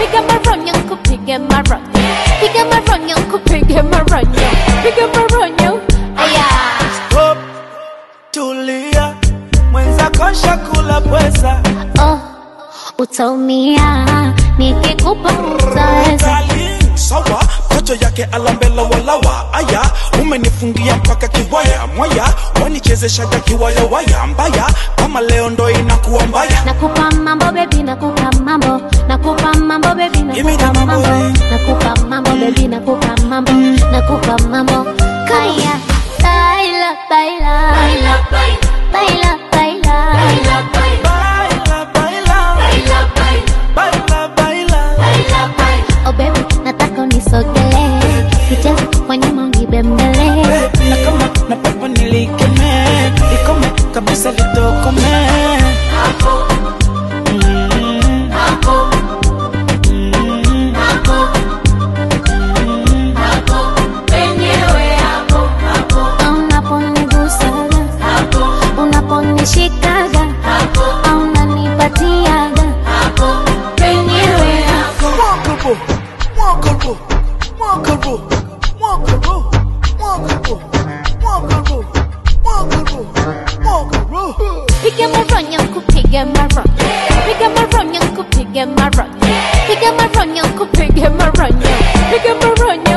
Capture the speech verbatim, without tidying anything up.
piga maronyo kupige maronyo, piga maronyo kupige maronyo, piga maronyo. Aya. Stop, tulia, mwenza kosha kula pweza. Oh, utaumia, nikikupa utaweza. Sawa, kocho yake alambela walawa. Aya, umenifungia mpaka kiwaya mwaya, wanichezeshaga kiwaya waya mbaya, kama leo ndo inakuwa mbaya. Nakupa mambo baby, nakupa mambo, nakupa mambo baby, nakupa mambo, nakupa mambo baby, nakupa mambo, nakupa mambo. Kaya, baila, baila, baila, baila, baila, baila, oh baby, nataka unisogelee, kicheze kwa nyuma unibembele. Na kama na pepo nilikeme, ikome kabisa litokome. Hapo mm, hapo mm, hapo mm, hapo penyewe hapo hapo. Unaponigusaga hapo, unaponishikaga hapo, unanipatiaga hapo penyewe hapo. Walkable, walkable, walkable, walkable, walkable, walkable, walkable. Piga maronyo kupige maronyo, piga maronyo kupige maronyo, piga maronyo kupige maronyo, piga maronyo.